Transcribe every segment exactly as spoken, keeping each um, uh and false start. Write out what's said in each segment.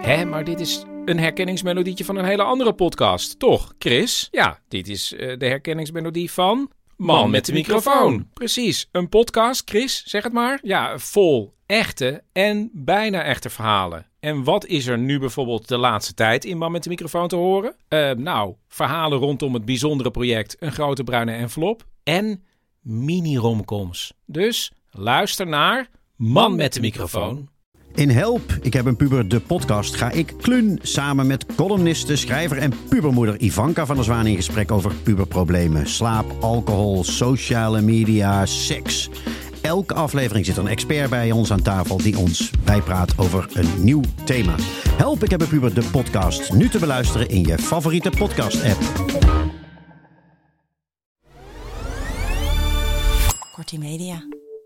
Hé, maar dit is een herkenningsmelodietje van een hele andere podcast, toch, Chris? Ja, dit is uh, de herkenningsmelodie van Man met de microfoon. Precies, een podcast, Chris, zeg het maar. Ja, vol echte en bijna echte verhalen. En wat is er nu bijvoorbeeld de laatste tijd in Man met de microfoon te horen? Uh, nou, verhalen rondom het bijzondere project Een Grote Bruine Envelop en mini-romcoms. Dus luister naar Man met de microfoon. In Help, ik heb een puber, de podcast, ga ik Klun samen met columniste, schrijver en pubermoeder Ivanka van der Zwaan in gesprek over puberproblemen. Slaap, alcohol, sociale media, seks. Elke aflevering zit een expert bij ons aan tafel die ons bijpraat over een nieuw thema. Help, ik heb een puber, de podcast. Nu te beluisteren in je favoriete podcast-app. Kortie Media.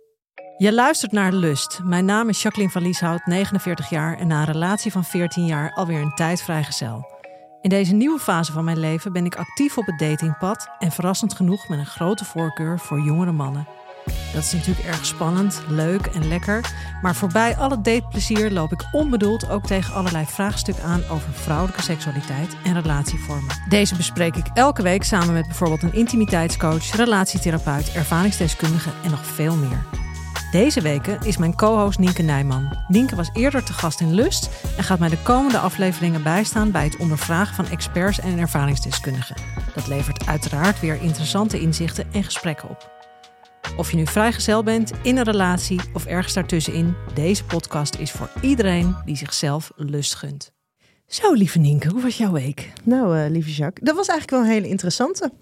Je luistert naar Lust. Mijn naam is Jacqueline van Lieshout, negenenveertig jaar en na een relatie van veertien jaar alweer een tijd vrijgezel. In deze nieuwe fase van mijn leven ben ik actief op het datingpad en verrassend genoeg met een grote voorkeur voor jongere mannen. Dat is natuurlijk erg spannend, leuk en lekker, maar voorbij alle dateplezier loop ik onbedoeld ook tegen allerlei vraagstukken aan over vrouwelijke seksualiteit en relatievormen. Deze bespreek ik elke week samen met bijvoorbeeld een intimiteitscoach, relatietherapeut, ervaringsdeskundige en nog veel meer. Deze weken is mijn co-host Nienke Nijman. Nienke was eerder te gast in Lust en gaat mij de komende afleveringen bijstaan bij het ondervragen van experts en ervaringsdeskundigen. Dat levert uiteraard weer interessante inzichten en gesprekken op. Of je nu vrijgezel bent, in een relatie of ergens daartussenin, deze podcast is voor iedereen die zichzelf lust gunt. Zo, lieve Nienke, hoe was jouw week? Nou, uh, lieve Jacques, dat was eigenlijk wel een hele interessante.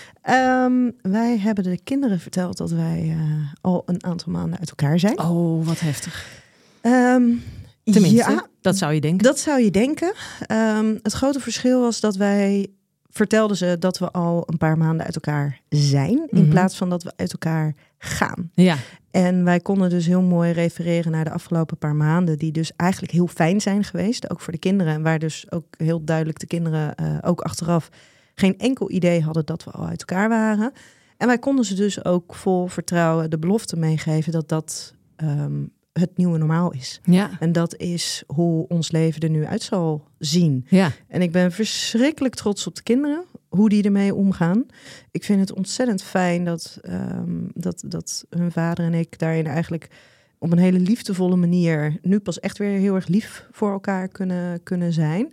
Um, wij hebben de kinderen verteld dat wij uh, al een aantal maanden uit elkaar zijn. Oh, wat heftig. Um, Tenminste, ja, dat zou je denken. Dat zou je denken. Um, het grote verschil was dat wij vertelden ze dat we al een paar maanden uit elkaar zijn, mm-hmm. in plaats van dat we uit elkaar gaan. Ja. En wij konden dus heel mooi refereren naar de afgelopen paar maanden, die dus eigenlijk heel fijn zijn geweest, ook voor de kinderen. En waar dus ook heel duidelijk de kinderen uh, ook achteraf geen enkel idee hadden dat we al uit elkaar waren. En wij konden ze dus ook vol vertrouwen de belofte meegeven dat dat um, het nieuwe normaal is. Ja. En dat is hoe ons leven er nu uit zal zien. Ja. En ik ben verschrikkelijk trots op de kinderen, hoe die ermee omgaan. Ik vind het ontzettend fijn dat, um, dat, dat hun vader en ik daarin eigenlijk op een hele liefdevolle manier nu pas echt weer heel erg lief voor elkaar kunnen, kunnen zijn.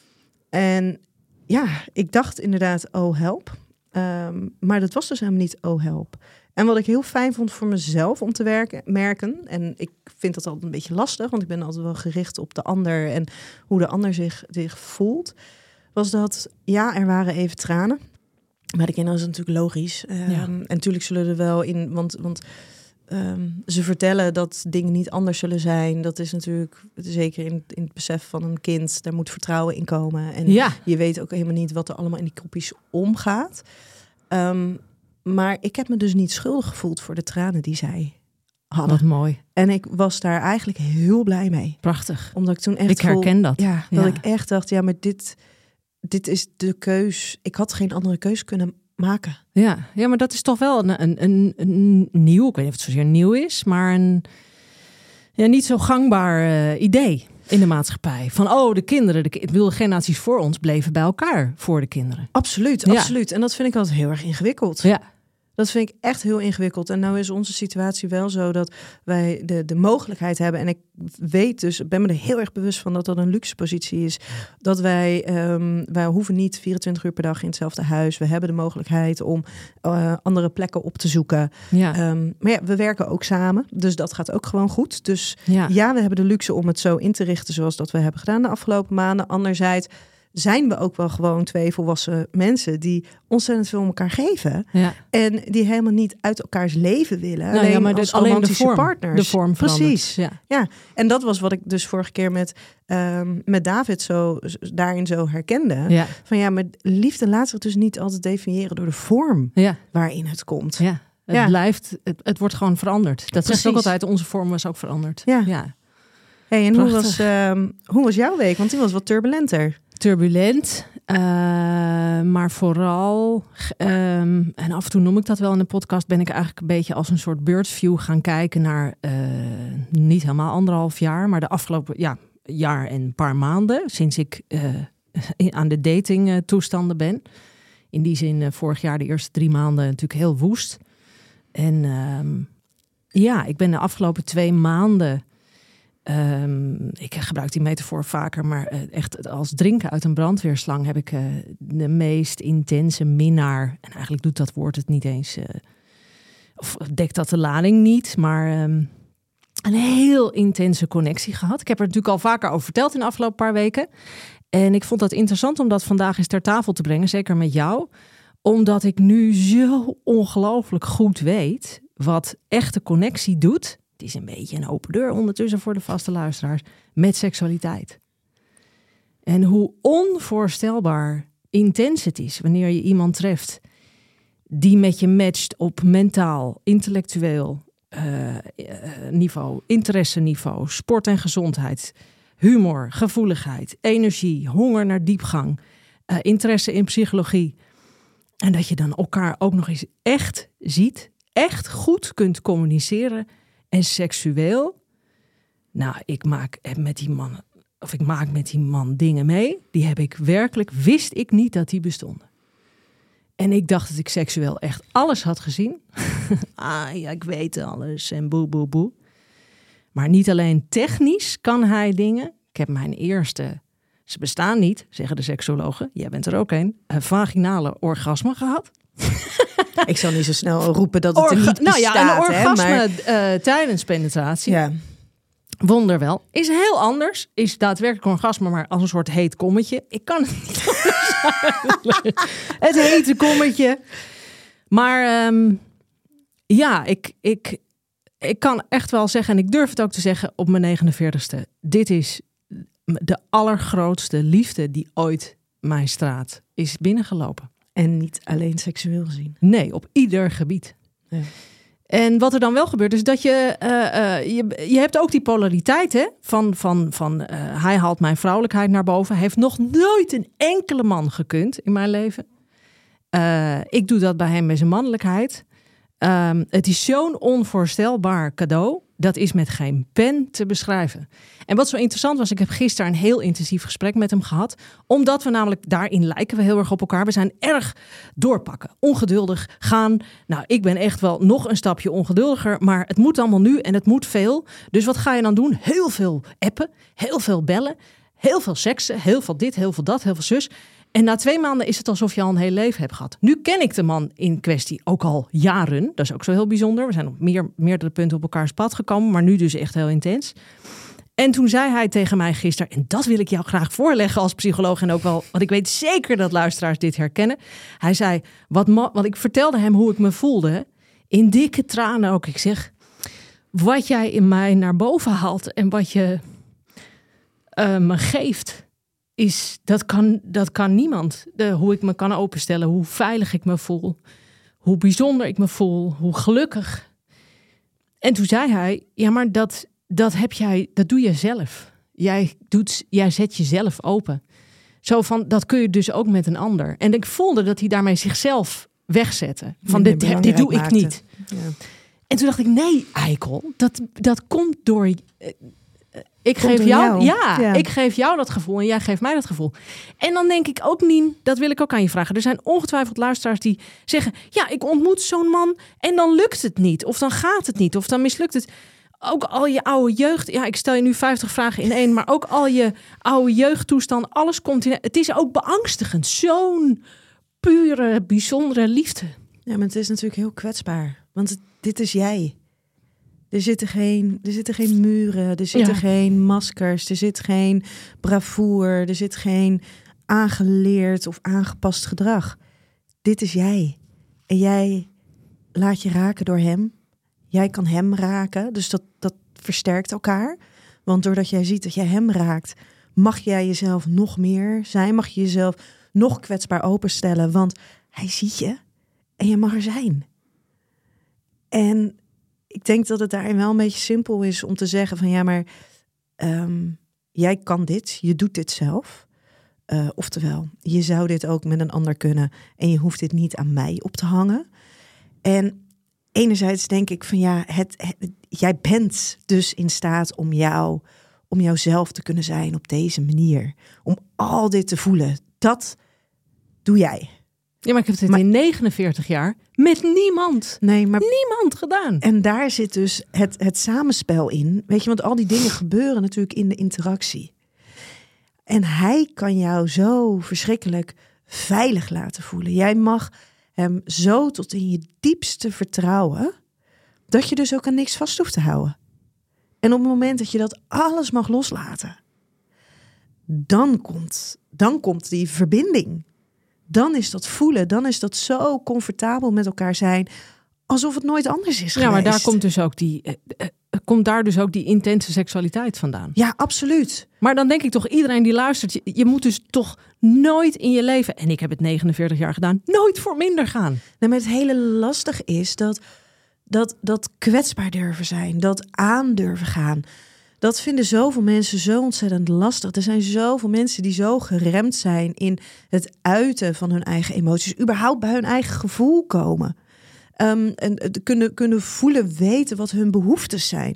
En ja, ik dacht inderdaad, oh help. Um, maar dat was dus helemaal niet oh help. En wat ik heel fijn vond voor mezelf om te werken, merken, en ik vind dat altijd een beetje lastig, want ik ben altijd wel gericht op de ander en hoe de ander zich, zich voelt, was dat, ja, er waren even tranen. Maar de kinderen is natuurlijk logisch. Um, ja. En natuurlijk zullen er wel in, want... want Um, ze vertellen dat dingen niet anders zullen zijn. Dat is natuurlijk, zeker in, in het besef van een kind, daar moet vertrouwen in komen. En ja. je weet ook helemaal niet wat er allemaal in die kopjes omgaat. Um, maar ik heb me dus niet schuldig gevoeld voor de tranen die zij hadden. Wat mooi. En ik was daar eigenlijk heel blij mee. Prachtig. Omdat ik toen echt Ik herken voel, dat. Ja, dat ja. ik echt dacht, ja, maar dit, dit is de keus. Ik had geen andere keus kunnen maken. Ja, ja, maar dat is toch wel een, een, een, een nieuw, ik weet niet of het zozeer nieuw is, maar een ja, niet zo gangbaar uh, idee in de maatschappij. Van, oh, de kinderen, de, de generaties voor ons bleven bij elkaar voor de kinderen. Absoluut, ja. absoluut. En dat vind ik altijd heel erg ingewikkeld. Ja. Dat vind ik echt heel ingewikkeld. En nou is onze situatie wel zo dat wij de, de mogelijkheid hebben. En ik weet dus, ik ben me er heel erg bewust van dat dat een luxe positie is. Dat wij, um, wij hoeven niet vierentwintig uur per dag in hetzelfde huis. We hebben de mogelijkheid om uh, andere plekken op te zoeken. Ja. Um, maar ja, we werken ook samen. Dus dat gaat ook gewoon goed. Dus ja. ja, we hebben de luxe om het zo in te richten zoals dat we hebben gedaan de afgelopen maanden. Anderzijds zijn we ook wel gewoon twee volwassen mensen die ontzettend veel om elkaar geven. Ja. En die helemaal niet uit elkaars leven willen. Nou, alleen ja, maar als de, alleen romantische de vorm, partners. De vorm Precies. Ja. ja, en dat was wat ik dus vorige keer met, um, met David zo, daarin zo herkende. Ja. Van ja, maar liefde laat zich dus niet altijd definiëren door de vorm ja. waarin het komt. Ja. Het ja. blijft, het, het wordt gewoon veranderd. Dat zegt ook altijd, onze vorm was ook veranderd. Ja. ja. Hey, en hoe was, um, hoe was jouw week? Want die was wat turbulenter. Turbulent, uh, maar vooral, um, en af en toe noem ik dat wel in de podcast, ben ik eigenlijk een beetje als een soort birdview gaan kijken naar uh, niet helemaal anderhalf jaar, maar de afgelopen, ja, jaar en een paar maanden. Sinds ik uh, aan de dating uh, toestanden ben. In die zin uh, vorig jaar de eerste drie maanden natuurlijk heel woest. En um, ja, ik ben de afgelopen twee maanden... Um, ik gebruik die metafoor vaker, maar uh, echt als drinken uit een brandweerslang heb ik uh, de meest intense minnaar. En eigenlijk doet dat woord het niet eens... Uh, of dekt dat de lading niet, maar... Um, een heel intense connectie gehad. Ik heb er natuurlijk al vaker over verteld in de afgelopen paar weken. En ik vond dat interessant om dat vandaag eens ter tafel te brengen. Zeker met jou. Omdat ik nu zo ongelooflijk goed weet wat echte connectie doet. Het is een beetje een open deur ondertussen voor de vaste luisteraars. Met seksualiteit. En hoe onvoorstelbaar intens het is wanneer je iemand treft die met je matcht op mentaal, intellectueel... Uh, uh, niveau, interesseniveau, sport en gezondheid, humor, gevoeligheid, energie, honger naar diepgang, uh, interesse in psychologie. En dat je dan elkaar ook nog eens echt ziet, echt goed kunt communiceren en seksueel. Nou, ik maak met die man, of ik maak met die man dingen mee, die heb ik werkelijk, wist ik niet dat die bestonden. En ik dacht dat ik seksueel echt alles had gezien. ah ja, ik weet alles en boe, boe, boe. Maar niet alleen technisch kan hij dingen. Ik heb mijn eerste, ze bestaan niet, zeggen de seksologen. Jij bent er ook een. Een vaginale orgasme gehad. Ik zal niet zo snel roepen dat het Orga- er niet bestaat. Nou ja, een orgasme hè, maar... uh, tijdens penetratie. Ja. Wonder wel. Is heel anders. Is daadwerkelijk een orgasme, maar als een soort heet kommetje. Ik kan het niet anders Het hete kommetje. Maar um, ja, ik, ik, ik kan echt wel zeggen, en ik durf het ook te zeggen op mijn negenenveertigste. Dit is de allergrootste liefde die ooit mijn straat is binnengelopen. En niet alleen seksueel gezien. Nee, op ieder gebied. Ja. En wat er dan wel gebeurt, is dat je, uh, uh, je... Je hebt ook die polariteit, hè? Van, van, van uh, hij haalt mijn vrouwelijkheid naar boven. Hij heeft nog nooit een enkele man gekund in mijn leven. Uh, ik doe dat bij hem met zijn mannelijkheid. Um, het is zo'n onvoorstelbaar cadeau. Dat is met geen pen te beschrijven. En wat zo interessant was, ik heb gisteren een heel intensief gesprek met hem gehad. Omdat we namelijk, daarin lijken we heel erg op elkaar. We zijn erg doorpakken, ongeduldig gaan. Nou, ik ben echt wel nog een stapje ongeduldiger. Maar het moet allemaal nu en het moet veel. Dus wat ga je dan doen? Heel veel appen, heel veel bellen, heel veel seksen, heel veel dit, heel veel dat, heel veel zus. En na twee maanden is het alsof je al een heel leven hebt gehad. Nu ken ik de man in kwestie ook al jaren. Dat is ook zo heel bijzonder. We zijn op meer, meerdere punten op elkaars pad gekomen. Maar nu dus echt heel intens. En toen zei hij tegen mij gisteren... en dat wil ik jou graag voorleggen als psycholoog... en ook wel, want ik weet zeker dat luisteraars dit herkennen. Hij zei, wat, ma- wat ik vertelde hem hoe ik me voelde... in dikke tranen ook. Ik zeg, wat jij in mij naar boven haalt... en wat je uh, me geeft... is dat kan, dat kan niemand. De, hoe ik me kan openstellen, hoe veilig ik me voel, hoe bijzonder ik me voel, hoe gelukkig. En toen zei hij, ja, maar dat, dat heb jij, dat doe je zelf. Jij doet, jij zet jezelf open. Zo van, dat kun je dus ook met een ander. En ik voelde dat hij daarmee zichzelf wegzette. Van dit, dit doe ik niet. Ja. En toen dacht ik, nee, eikel, dat, dat komt door. Uh, Ik geef jou, jou. Ja, ja, ik geef jou dat gevoel en jij geeft mij dat gevoel. En dan denk ik ook niet, dat wil ik ook aan je vragen. Er zijn ongetwijfeld luisteraars die zeggen... ja, ik ontmoet zo'n man en dan lukt het niet. Of dan gaat het niet, of dan mislukt het. Ook al je oude jeugd... Ja, ik stel je nu vijftig vragen in één... maar ook al je oude jeugdtoestand, alles komt in... Het is ook beangstigend. Zo'n pure, bijzondere liefde. Ja, maar het is natuurlijk heel kwetsbaar. Want het, dit is jij... Er zitten geen, er zitten geen muren, er zitten ja. geen maskers, er zit geen bravoer, er zit geen aangeleerd of aangepast gedrag. Dit is jij. En jij laat je raken door hem. Jij kan hem raken, dus dat, dat versterkt elkaar. Want doordat jij ziet dat jij hem raakt, mag jij jezelf nog meer zijn. Mag je jezelf nog kwetsbaar openstellen, want hij ziet je en je mag er zijn. En ik denk dat het daarin wel een beetje simpel is om te zeggen van ja, maar um, jij kan dit, je doet dit zelf. Uh, oftewel, je zou dit ook met een ander kunnen en je hoeft dit niet aan mij op te hangen. En enerzijds denk ik van ja, het, het, jij bent dus in staat om jou om jouzelf te kunnen zijn op deze manier. Om al dit te voelen. Dat doe jij. Ja, maar ik heb dit maar, in negenenveertig jaar met niemand. Nee, maar niemand gedaan. En daar zit dus het, het samenspel in. Weet je, want al die dingen gebeuren natuurlijk in de interactie. En hij kan jou zo verschrikkelijk veilig laten voelen. Jij mag hem zo tot in je diepste vertrouwen, dat je dus ook aan niks vast hoeft te houden. En op het moment dat je dat alles mag loslaten, dan komt, dan komt die verbinding. Dan is dat voelen, dan is dat zo comfortabel met elkaar zijn, alsof het nooit anders is geweest. Ja, maar daar komt dus ook die, uh, uh, komt daar dus ook die intense seksualiteit vandaan. Ja, absoluut. Maar dan denk ik toch, iedereen die luistert, je, je moet dus toch nooit in je leven, en ik heb het negenenveertig jaar gedaan, nooit voor minder gaan. Nee, maar het hele lastig is dat, dat, dat kwetsbaar durven zijn, dat aan durven gaan. Dat vinden zoveel mensen zo ontzettend lastig. Er zijn zoveel mensen die zo geremd zijn in het uiten van hun eigen emoties, überhaupt bij hun eigen gevoel komen. Um, en kunnen, kunnen voelen, weten wat hun behoeftes zijn.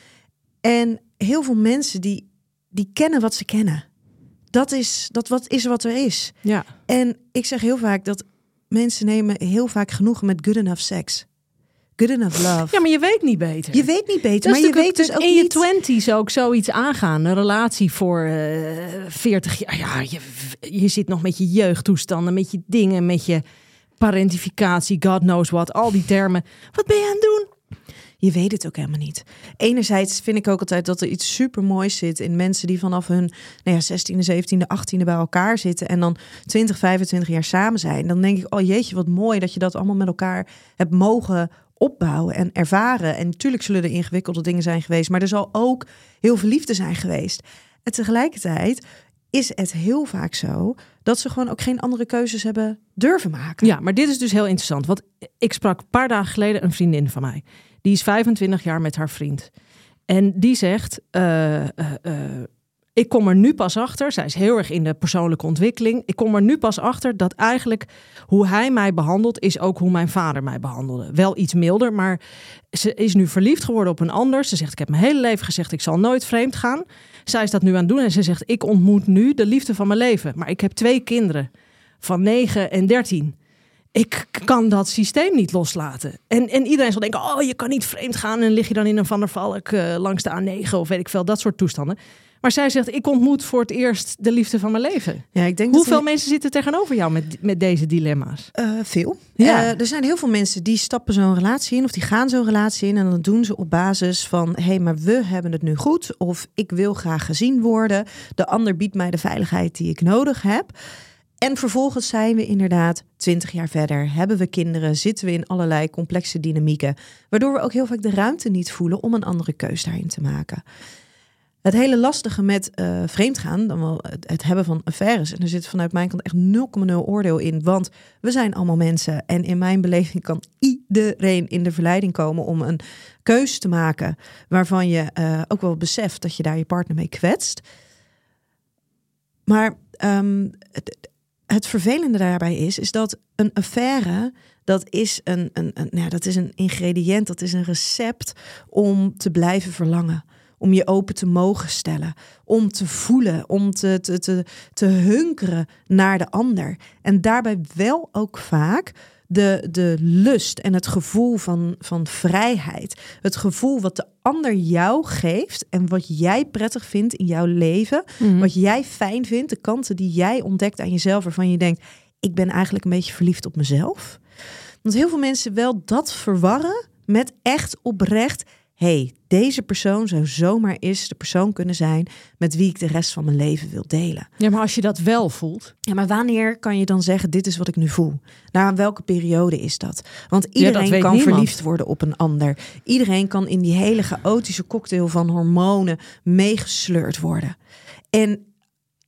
En heel veel mensen die, die kennen wat ze kennen. Dat is, dat wat is wat er is. Ja. En ik zeg heel vaak dat mensen nemen heel vaak genoegen met good enough seks. Good enough love. Ja, maar je weet niet beter. Je weet niet beter, maar je weet dus ook in je niet... twenties ook zoiets aangaan. Een relatie voor uh, veertig jaar. Ja, je, je zit nog met je jeugdtoestanden, met je dingen, met je parentificatie, God knows what, al die termen. Wat ben je aan het doen? Je weet het ook helemaal niet. Enerzijds vind ik ook altijd dat er iets supermoois zit in mensen die vanaf hun nou ja, zestiende, zeventiende, achttiende bij elkaar zitten en dan twintig, vijfentwintig jaar samen zijn. Dan denk ik, oh jeetje, wat mooi dat je dat allemaal met elkaar hebt mogen opbouwen en ervaren. En natuurlijk zullen er ingewikkelde dingen zijn geweest, maar er zal ook heel veel liefde zijn geweest. En tegelijkertijd is het heel vaak zo dat ze gewoon ook geen andere keuzes hebben durven maken. Ja, maar dit is dus heel interessant. Want ik sprak een paar dagen geleden een vriendin van mij. Die is vijfentwintig jaar met haar vriend. En die zegt, uh, uh, uh, ik kom er nu pas achter. Zij is heel erg in de persoonlijke ontwikkeling. Ik kom er nu pas achter dat eigenlijk hoe hij mij behandelt is ook hoe mijn vader mij behandelde. Wel iets milder, maar ze is nu verliefd geworden op een ander. Ze zegt, ik heb mijn hele leven gezegd, ik zal nooit vreemd gaan. Zij is dat nu aan het doen en ze zegt, ik ontmoet nu de liefde van mijn leven. Maar ik heb twee kinderen van negen en dertien. Ik kan dat systeem niet loslaten. En, en iedereen zal denken, oh, je kan niet vreemd gaan en lig je dan in een Van der Valk uh, langs de A negen of weet ik veel, dat soort toestanden. Maar zij zegt, ik ontmoet voor het eerst de liefde van mijn leven. Ja, ik denk Hoeveel dat we... mensen zitten tegenover jou met, met deze dilemma's? Uh, veel. Ja. Uh, er zijn heel veel mensen die stappen zo'n relatie in of die gaan zo'n relatie in en dan doen ze op basis van, hé, hey, maar we hebben het nu goed of ik wil graag gezien worden. De ander biedt mij de veiligheid die ik nodig heb. En vervolgens zijn we inderdaad twintig jaar verder, hebben we kinderen, zitten we in allerlei complexe dynamieken, waardoor we ook heel vaak de ruimte niet voelen om een andere keus daarin te maken. Het hele lastige met uh, vreemdgaan, dan wel het, het hebben van affaires, en er zit vanuit mijn kant echt nul komma nul oordeel in, want we zijn allemaal mensen en in mijn beleving kan iedereen in de verleiding komen om een keus te maken waarvan je uh, ook wel beseft dat je daar je partner mee kwetst. Maar um, het, het vervelende daarbij is, is dat een affaire, dat is een, een, een, nou ja, dat is een ingrediënt, dat is een recept om te blijven verlangen. Om je open te mogen stellen, om te voelen, om te, te, te, te hunkeren naar de ander. En daarbij wel ook vaak de, de lust en het gevoel van, van vrijheid. Het gevoel wat de ander jou geeft en wat jij prettig vindt in jouw leven. Mm-hmm. Wat jij fijn vindt, de kanten die jij ontdekt aan jezelf, waarvan je denkt, ik ben eigenlijk een beetje verliefd op mezelf. Want heel veel mensen wel dat verwarren met echt oprecht, hey, deze persoon zou zomaar eens de persoon kunnen zijn met wie ik de rest van mijn leven wil delen. Ja, maar als je dat wel voelt. Ja, maar wanneer kan je dan zeggen, dit is wat ik nu voel? Nou, welke periode is dat? Want iedereen ja, kan niemand. verliefd worden op een ander. Iedereen kan in die hele chaotische cocktail van hormonen meegesleurd worden. En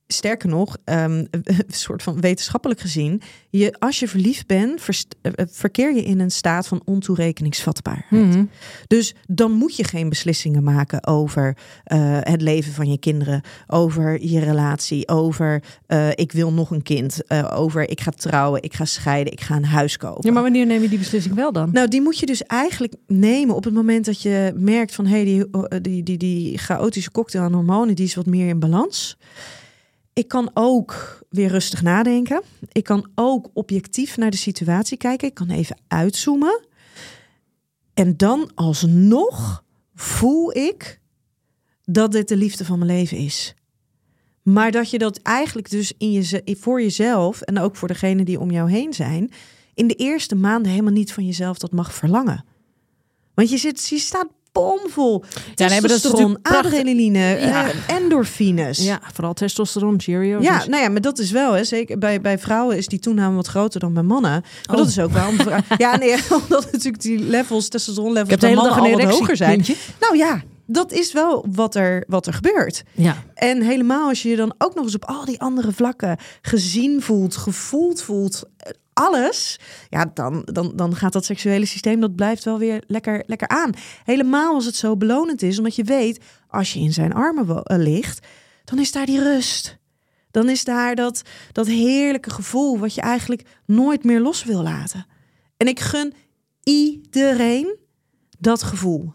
sterker nog, um, een soort van wetenschappelijk gezien, je, als je verliefd bent, verst- uh, verkeer je in een staat van ontoerekeningsvatbaarheid. Mm-hmm. Dus dan moet je geen beslissingen maken over uh, het leven van je kinderen, over je relatie, over uh, ik wil nog een kind, uh, over ik ga trouwen, ik ga scheiden, ik ga een huis kopen. Ja, maar wanneer neem je die beslissing wel dan? Nou, die moet je dus eigenlijk nemen op het moment dat je merkt van hé, hey, die, die, die, die chaotische cocktail aan hormonen, die is wat meer in balans. Ik kan ook weer rustig nadenken. Ik kan ook objectief naar de situatie kijken. Ik kan even uitzoomen. En dan alsnog voel ik dat dit de liefde van mijn leven is. Maar dat je dat eigenlijk dus in je, voor jezelf en ook voor degenen die om jou heen zijn, in de eerste maanden helemaal niet van jezelf dat mag verlangen. Want je, zit, je staat bomvol. Ja, nee, maar dat is testosteron, prachtig. adrenaline, Ja. uh, endorfines. Ja, vooral testosteron, Cheerios. Ja, Dus- nou ja, maar dat is wel, hè, zeker bij, bij vrouwen is die toename wat groter dan bij mannen. Maar Oh. dat is ook wel. Om, ja, nee, omdat natuurlijk die levels, testosteron levels Ik heb de bij hele dag mannen een al wat erectie, hoger zijn. vriendje. Nou ja, dat is wel wat er, wat er gebeurt. Ja. En helemaal als je je dan ook nog eens op al die andere vlakken gezien voelt, gevoeld voelt, alles, ja, dan, dan, dan gaat dat seksuele systeem, dat blijft wel weer lekker, lekker aan. Helemaal als het zo belonend is, omdat je weet, als je in zijn armen wo- uh, ligt, dan is daar die rust. Dan is daar dat, dat heerlijke gevoel wat je eigenlijk nooit meer los wil laten. En ik gun iedereen dat gevoel.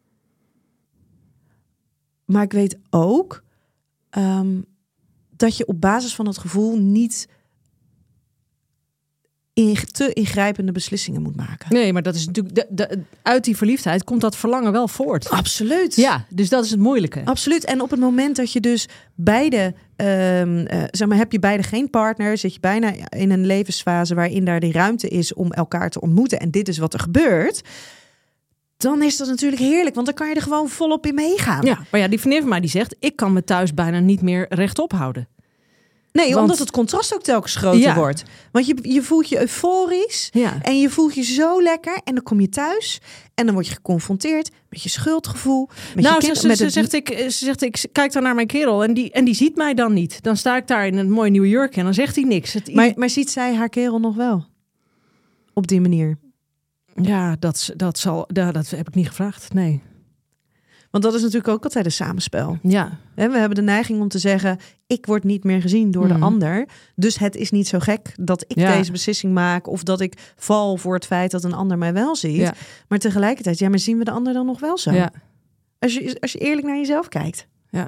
Maar ik weet ook um, dat je op basis van dat gevoel niet in, te ingrijpende beslissingen moet maken. Nee, maar dat is natuurlijk de, de, uit die verliefdheid komt dat verlangen wel voort. Absoluut. Ja, dus dat is het moeilijke. Absoluut. En op het moment dat je dus beide, um, uh, zeg maar, heb je beide geen partner, zit je bijna in een levensfase waarin daar die ruimte is om elkaar te ontmoeten. En dit is wat er gebeurt. Dan is dat natuurlijk heerlijk, want dan kan je er gewoon volop in meegaan. Ja, maar ja, die vriendin van mij die zegt, ik kan me thuis bijna niet meer rechtop houden. Nee, Want- omdat het contrast ook telkens groter Ja. wordt. Want je, je voelt je euforisch Ja. en je voelt je zo lekker. En dan kom je thuis en dan word je geconfronteerd met je schuldgevoel. Met Nou, je ze, kind, ze, met ze, het- zegt, ik, ze zegt, ik kijk dan naar mijn kerel en die, en die ziet mij dan niet. Dan sta ik daar in een mooi New York en dan zegt hij niks. Het, maar, maar ziet zij haar kerel nog wel? Op die manier. ja, dat, dat, zal, ja, dat heb ik niet gevraagd, nee. Want dat is natuurlijk ook altijd een samenspel. Ja, He, we hebben de neiging om te zeggen, ik word niet meer gezien door Mhm. de ander. Dus het is niet zo gek dat ik Ja. deze beslissing maak of dat ik val voor het feit dat een ander mij wel ziet. Ja. Maar tegelijkertijd, ja, maar zien we de ander dan nog wel zo? ja, Als je, als je eerlijk naar jezelf kijkt. ja.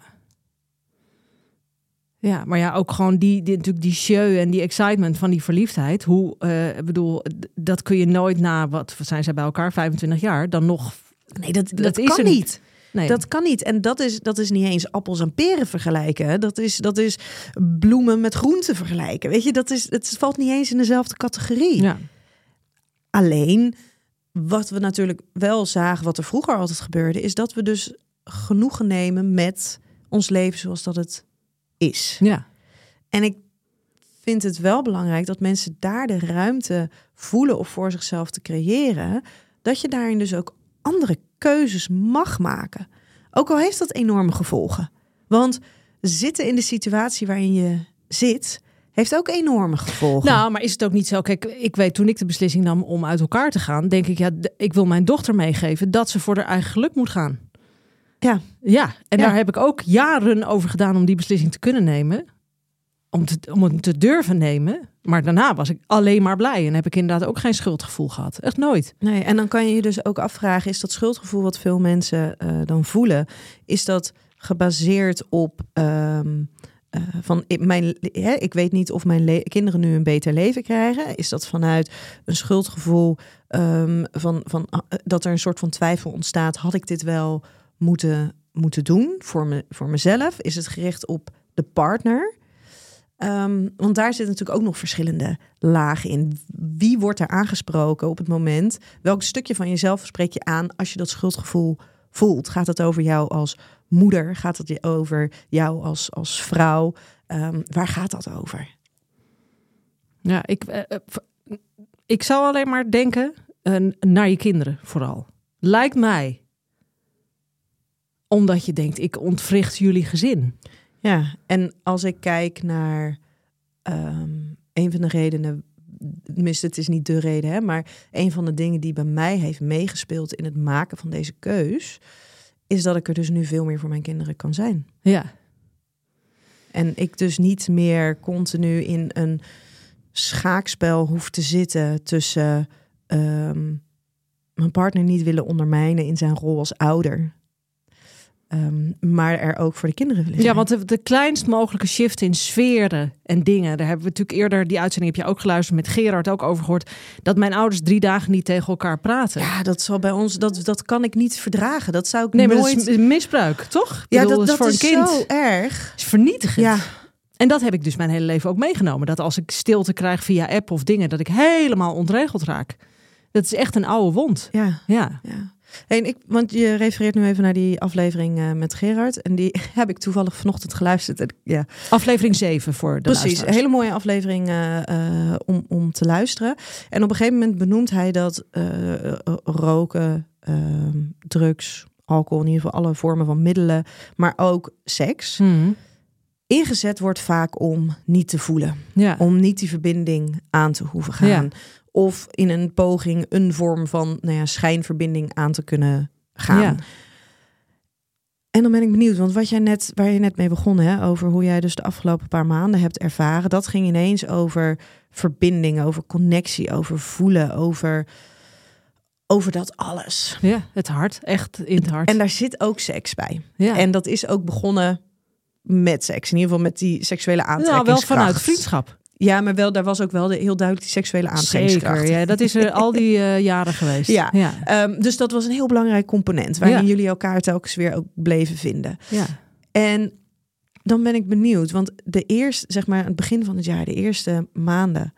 Ja, maar ja, ook gewoon die, die, natuurlijk die show en die excitement van die verliefdheid. Hoe, eh, ik bedoel, d- dat kun je nooit na, wat zijn zij bij elkaar, vijfentwintig jaar, dan nog... Nee, dat, dat, Dat is kan er niet. niet. Nee. Dat kan niet. En dat is, dat is niet eens appels en peren vergelijken. hè. Dat is, dat is bloemen met groenten vergelijken. Weet je, dat is, het valt niet eens in dezelfde categorie. Ja. Alleen, wat we natuurlijk wel zagen, wat er vroeger altijd gebeurde, is dat we dus genoegen nemen met ons leven zoals dat het is. Ja. En ik vind het wel belangrijk dat mensen daar de ruimte voelen of voor zichzelf te creëren, dat je daarin dus ook andere keuzes mag maken. Ook al heeft dat enorme gevolgen. Want zitten in de situatie waarin je zit, heeft ook enorme gevolgen. Nou, maar is het ook niet zo? Kijk, ik weet toen ik de beslissing nam om uit elkaar te gaan, denk ik, ja, d- ik wil mijn dochter meegeven dat ze voor haar eigen geluk moet gaan. ja, Ja, en Ja. daar heb ik ook jaren over gedaan om die beslissing te kunnen nemen. Om, te, om het te durven nemen. Maar daarna was ik alleen maar blij. En heb ik inderdaad ook geen schuldgevoel gehad. Echt nooit. nee, en dan kan je je dus ook afvragen, is dat schuldgevoel wat veel mensen uh, dan voelen, is dat gebaseerd op um, uh, van ik, mijn, hè, ik weet niet of mijn le- kinderen nu een beter leven krijgen. Is dat vanuit een schuldgevoel um, van, van uh, dat er een soort van twijfel ontstaat, had ik dit wel moeten, moeten doen voor, me, voor mezelf? Is het gericht op de partner? Um, want daar zitten natuurlijk ook nog verschillende lagen in. Wie wordt er aangesproken op het moment? Welk stukje van jezelf spreek je aan als je dat schuldgevoel voelt? Gaat het over jou als moeder? Gaat het over jou als, als vrouw? Um, waar gaat dat over? Ja, ik, uh, uh, ik zou alleen maar denken uh, naar je kinderen vooral. Lijkt mij. Omdat je denkt, ik ontwricht jullie gezin. Ja, en als ik kijk naar um, een van de redenen, tenminste het is niet de reden, hè, maar een van de dingen die bij mij heeft meegespeeld in het maken van deze keus, is dat ik er dus nu veel meer voor mijn kinderen kan zijn. Ja. En ik dus niet meer continu in een schaakspel hoef te zitten tussen um, mijn partner niet willen ondermijnen in zijn rol als ouder. Um, maar er ook voor de kinderen willen zijn. Ja, want de, de kleinst mogelijke shift in sferen en dingen. Daar hebben we natuurlijk eerder, die uitzending heb je ook geluisterd, met Gerard ook over gehoord, dat mijn ouders drie dagen niet tegen elkaar praten. Ja, dat zal bij ons, dat, dat kan ik niet verdragen. Dat zou ik nee, nooit... maar dat is misbruik, toch? Ja, bedoel, dat, dat is voor is een kind zo erg. is vernietigend. Ja. En dat heb ik dus mijn hele leven ook meegenomen. Dat als ik stilte krijg via app of dingen, dat ik helemaal ontregeld raak. Dat is echt een oude wond. Ja, ja. ja. En ik, want je refereert nu even naar die aflevering uh, met Gerard. En die heb ik toevallig vanochtend geluisterd. En, ja. Aflevering zeven voor de Precies, luisteraars. een hele mooie aflevering uh, uh, om, om te luisteren. En op een gegeven moment benoemt hij dat uh, uh, roken, uh, drugs, alcohol, in ieder geval alle vormen van middelen, maar ook seks, Hmm. ingezet wordt vaak om niet te voelen. Ja. Om niet die verbinding aan te hoeven gaan. Ja. Of in een poging een vorm van nou ja, schijnverbinding aan te kunnen gaan. Ja. En dan ben ik benieuwd, want wat jij net, waar je net mee begon, hè, over hoe jij dus de afgelopen paar maanden hebt ervaren, dat ging ineens over verbinding, over connectie, over voelen, over, over dat alles. Ja, het hart, echt in het hart. En daar zit ook seks bij. ja. En dat is ook begonnen met seks, in ieder geval met die seksuele nou, aantrekkingskracht. wel vanuit vriendschap. Ja, maar wel, daar was ook wel de, heel duidelijk die seksuele aantrekkingskracht. Zeker, ja, dat is er al die uh, jaren geweest. Ja, ja. Um, dus dat was een heel belangrijk component, waarin Ja. jullie elkaar telkens weer ook bleven vinden. ja. En dan ben ik benieuwd, want de eerste, zeg maar, aan het begin van het jaar, de eerste maanden,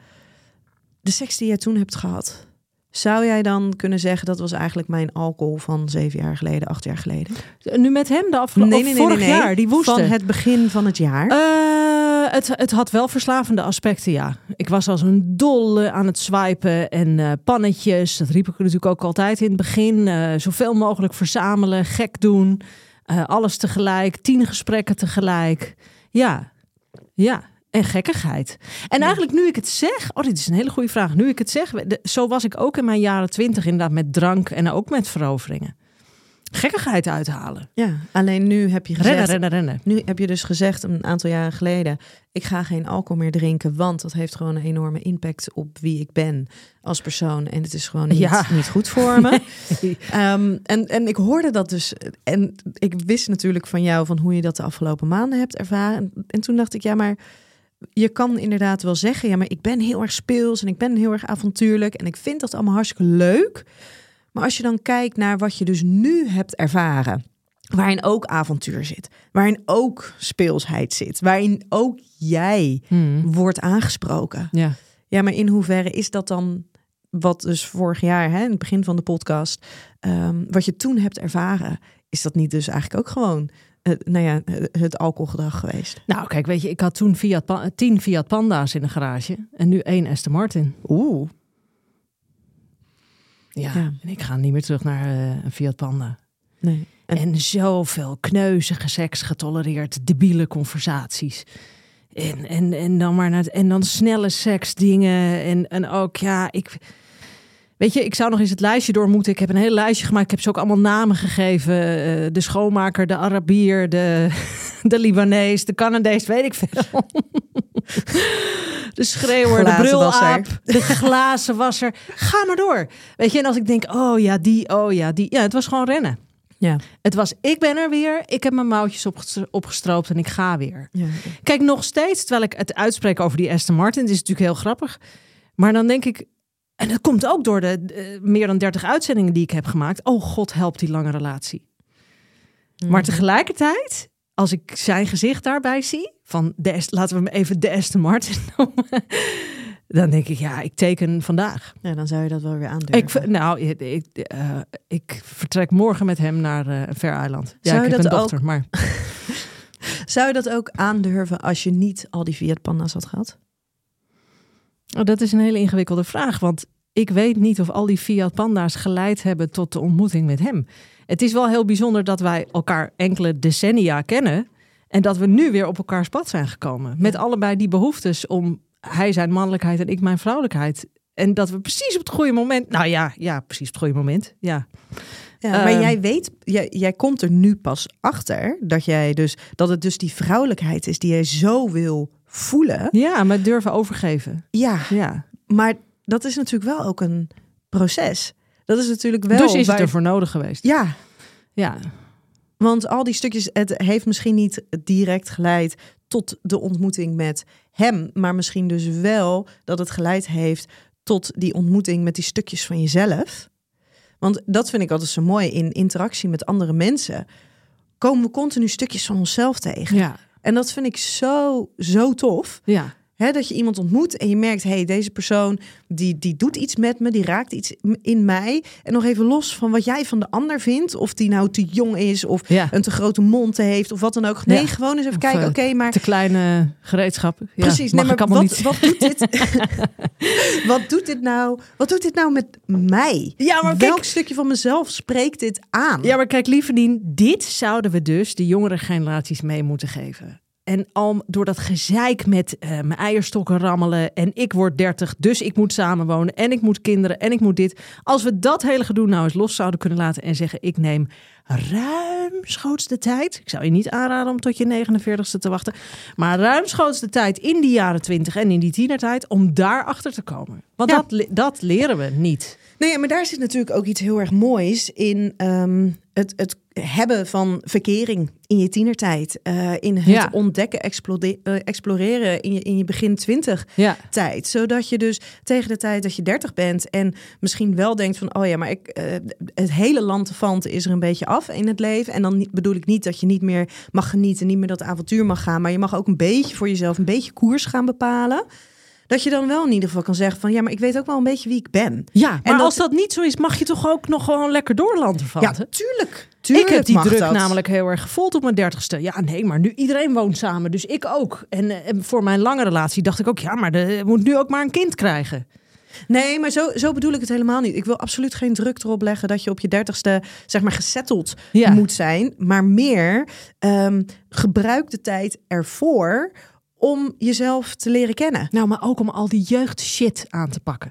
de seks die jij toen hebt gehad, zou jij dan kunnen zeggen dat was eigenlijk mijn alcohol van zeven jaar geleden, acht jaar geleden? Nu met hem de afgelopen Nee, nee, nee, vorig nee, nee. jaar, die woeste. Van het begin van het jaar. Uh, het, het had wel verslavende aspecten, ja. Ik was als een dolle aan het swipen en uh, pannetjes. Dat riep ik natuurlijk ook altijd in het begin. Uh, zoveel mogelijk verzamelen, gek doen. Uh, alles tegelijk, tien gesprekken tegelijk. Ja, ja. En gekkigheid. En eigenlijk nu ik het zeg... Oh, dit is een hele goede vraag. Nu ik het zeg... De, zo was ik ook in mijn jaren twintig inderdaad met drank en ook met veroveringen. Gekkigheid uithalen. Ja, alleen nu heb je gezegd... Rennen, rennen, rennen. Nu heb je dus gezegd een aantal jaren geleden, ik ga geen alcohol meer drinken, want dat heeft gewoon een enorme impact op wie ik ben als persoon. En het is gewoon niet, Ja. niet goed voor me. um, en, en ik hoorde dat dus. En ik wist natuurlijk van jou van hoe je dat de afgelopen maanden hebt ervaren. En, en toen dacht ik, ja, maar je kan inderdaad wel zeggen, ja, maar ik ben heel erg speels en ik ben heel erg avontuurlijk en ik vind dat allemaal hartstikke leuk. Maar als je dan kijkt naar wat je dus nu hebt ervaren, waarin ook avontuur zit, waarin ook speelsheid zit, waarin ook jij Hmm. wordt aangesproken. Ja. Ja, maar in hoeverre is dat dan wat dus vorig jaar, hè, in het begin van de podcast, um, wat je toen hebt ervaren, is dat niet dus eigenlijk ook gewoon uh, nou ja, het alcoholgedrag geweest? Nou, kijk, weet je, ik had toen Fiat pa- tien Fiat Panda's in de garage en nu één Aston Martin. Oeh. Ja, Ja. en ik ga niet meer terug naar uh, een Fiat Panda. Nee. En, En zoveel kneuzige seks getolereerd, debiele conversaties. En, en, en dan maar naar het, en dan snelle seksdingen. En, en ook, ja, ik. Weet je, ik zou nog eens het lijstje door moeten. Ik heb een heel lijstje gemaakt. Ik heb ze ook allemaal namen gegeven. Uh, de schoonmaker, de Arabier, de, de Libanees, de Canadees, weet ik veel. De schreeuwer, de brulaap, de glazenwasser. Ga maar door. Weet je, en als ik denk, oh ja, die, oh ja, die. Ja, het was gewoon rennen. ja. Het was, ik ben er weer. Ik heb mijn mouwtjes opgestro- opgestroopt en ik ga weer. Ja. Kijk, nog steeds, terwijl ik het uitspreek over die Aston Martin. Het is natuurlijk heel grappig. Maar dan denk ik, en dat komt ook door de uh, meer dan dertig uitzendingen die ik heb gemaakt. Oh god, help die lange relatie. Mm. Maar tegelijkertijd, als ik zijn gezicht daarbij zie, van de, laten we hem even de Aston Martin noemen, dan denk ik, ja, ik teken vandaag. Ja, dan zou je dat wel weer aandurven. Ik, nou, ik, ik, uh, ik vertrek morgen met hem naar uh, een ver eiland. Ja, Zou ik je heb dat een dochter, ook... maar... Zou je dat ook aandurven als je niet al die Fiat Panda's had gehad? Oh, dat is een hele ingewikkelde vraag, want ik weet niet of al die Fiat Panda's geleid hebben tot de ontmoeting met hem. Het is wel heel bijzonder dat wij elkaar enkele decennia kennen En dat we nu weer op elkaars pad zijn gekomen. Met ja. allebei die behoeftes om hij zijn mannelijkheid en ik mijn vrouwelijkheid. En dat we precies op het goede moment... Nou ja, ja precies op het goede moment. Ja. Ja, maar um, jij weet, jij, jij komt er nu pas achter dat jij dus dat het dus die vrouwelijkheid is die jij zo wil voelen. Ja, maar durven overgeven. Ja, ja. Maar dat is natuurlijk wel ook een proces. Dat is natuurlijk wel. Dus is waar... het ervoor nodig geweest. Ja, ja. Want al die stukjes, het heeft misschien niet direct geleid tot de ontmoeting met hem, maar misschien dus wel dat het geleid heeft tot die ontmoeting met die stukjes van jezelf. Want dat vind ik altijd zo mooi in interactie met andere mensen. Komen we continu stukjes van onszelf tegen. Ja. En dat vind ik zo, zo tof. Ja. He, dat je iemand ontmoet en je merkt, hey, deze persoon die, die doet iets met me, die raakt iets in mij. En nog even los van wat jij van de ander vindt, of die nou te jong is, of ja. een te grote mond heeft, of wat dan ook. Nee, ja. gewoon eens even of kijken, oké, okay, maar... te kleine gereedschappen. Ja, precies, nee, maar wat, niet... wat doet dit? wat doet dit nou? Wat doet dit nou met mij? Ja, maar welk kijk... stukje van mezelf spreekt dit aan? Ja, maar kijk, lieverdien, dit zouden we dus de jongere generaties mee moeten geven. En al door dat gezeik met uh, mijn eierstokken rammelen en ik word dertig, dus ik moet samenwonen en ik moet kinderen en ik moet dit. Als we dat hele gedoe nou eens los zouden kunnen laten en zeggen, ik neem ruimschoots de tijd. Ik zou je niet aanraden om tot je negenenveertigste te wachten. Maar ruimschoots de tijd in die jaren twintig en in die tienertijd om daarachter te komen. Want ja. dat, dat leren we niet. Nee, maar daar zit natuurlijk ook iets heel erg moois in um, het, het hebben van verkering in je tienertijd. Uh, in het ja. ontdekken, explode- uh, exploreren in je, in je begin twintig ja. tijd. Zodat je dus tegen de tijd dat je dertig bent en misschien wel denkt van, oh ja, maar ik, uh, het hele lanterfant is er een beetje af in het leven. En dan bedoel ik niet dat je niet meer mag genieten, niet meer dat avontuur mag gaan, maar je mag ook een beetje voor jezelf een beetje koers gaan bepalen. Dat je dan wel in ieder geval kan zeggen van, ja, maar ik weet ook wel een beetje wie ik ben. Ja, maar en dat... als dat niet zo is, mag je toch ook nog gewoon lekker doorlanterfanten? Ja, tuurlijk. tuurlijk ik heb die druk dat. namelijk heel erg gevoeld op mijn dertigste. Ja, nee, maar nu iedereen woont samen, dus ik ook. En, en voor mijn lange relatie dacht ik ook, ja, maar je moet nu ook maar een kind krijgen. Nee, maar zo, zo bedoel ik het helemaal niet. Ik wil absoluut geen druk erop leggen dat je op je dertigste, zeg maar, gesetteld ja. moet zijn. Maar meer, um, gebruik de tijd ervoor om jezelf te leren kennen. Nou, maar ook om al die jeugdshit aan te pakken.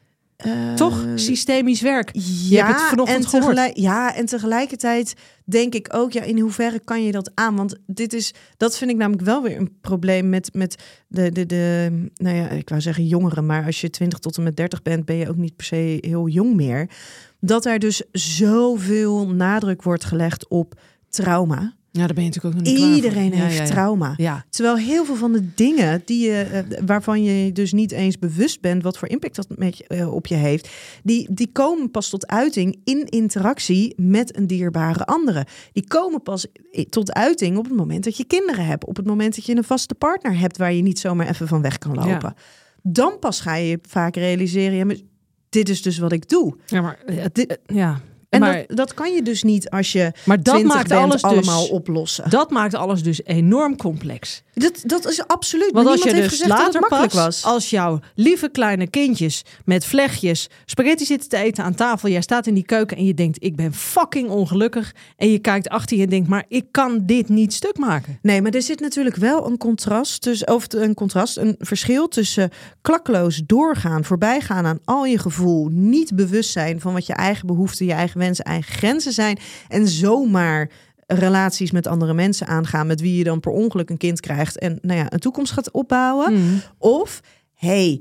Uh, Toch? Systemisch werk. Je ja, hebt het vanochtend en tegelijk, gehoord. Ja, en tegelijkertijd denk ik ook, ja, in hoeverre kan je dat aan? Want dit is, dat vind ik namelijk wel weer een probleem met, met de, de, de, nou ja, ik wou zeggen jongeren, maar als je twintig tot en met dertig bent, ben je ook niet per se heel jong meer. Dat er dus zoveel nadruk wordt gelegd op trauma. Ja, daar ben je natuurlijk ook nog niet Iedereen klaar voor. heeft ja, ja, ja. trauma. Ja. Terwijl heel veel van de dingen die je, uh, waarvan je dus niet eens bewust bent wat voor impact dat met je, uh, op je heeft, die, die komen pas tot uiting in interactie met een dierbare andere. Die komen pas tot uiting op het moment dat je kinderen hebt. Op het moment dat je een vaste partner hebt waar je niet zomaar even van weg kan lopen. Ja. Dan pas ga je vaak realiseren, ja, maar dit is dus wat ik doe. Ja, maar uh, dit, uh, ja. En maar, dat, dat kan je dus niet als je maar dat maakt bent, alles allemaal dus, oplossen. Dat maakt alles dus enorm complex. Dat, dat is absoluut. Want maar als je heeft dus gezegd later dat het makkelijk pas, was. Als jouw lieve kleine kindjes met vlechtjes spaghetti zitten te eten aan tafel, jij staat in die keuken en je denkt, ik ben fucking ongelukkig. En je kijkt achter je en denkt, maar ik kan dit niet stuk maken. Nee, maar er zit natuurlijk wel een contrast tussen, of een contrast, een verschil tussen klakkeloos doorgaan, voorbijgaan aan al je gevoel, niet bewust zijn van wat je eigen behoeften, je eigen wensen, eigen grenzen zijn en zomaar relaties met andere mensen aangaan met wie je dan per ongeluk een kind krijgt en nou ja, een toekomst gaat opbouwen. Mm. Of, hey,